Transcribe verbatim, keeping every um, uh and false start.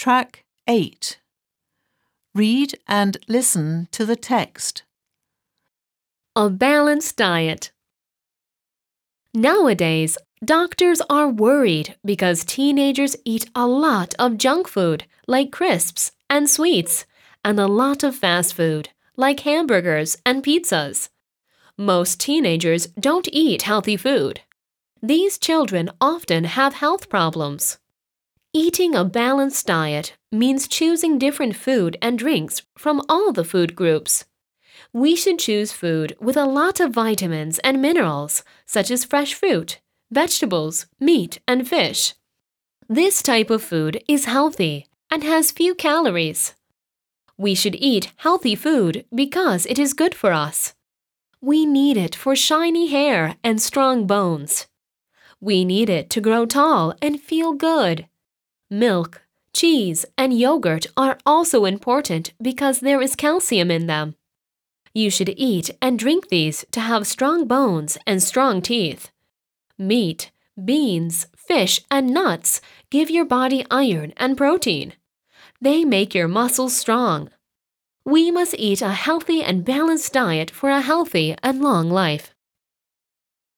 Track eight. Read and listen to the text. A balanced diet. Nowadays, doctors are worried because teenagers eat a lot of junk food like crisps and sweets, and a lot of fast food like hamburgers and pizzas. Most teenagers don't eat healthy food. These children often have health problems. Eating a balanced diet means choosing different food and drinks from all the food groups. We should choose food with a lot of vitamins and minerals, such as fresh fruit, vegetables, meat, and fish. This type of food is healthy and has few calories. We should eat healthy food because it is good for us. We need it for shiny hair and strong bones. We need it to grow tall and feel good. Milk, cheese, and yogurt are also important because there is calcium in them. You should eat and drink these to have strong bones and strong teeth. Meat, beans, fish, and nuts give your body iron and protein. They make your muscles strong. We must eat a healthy and balanced diet for a healthy and long life.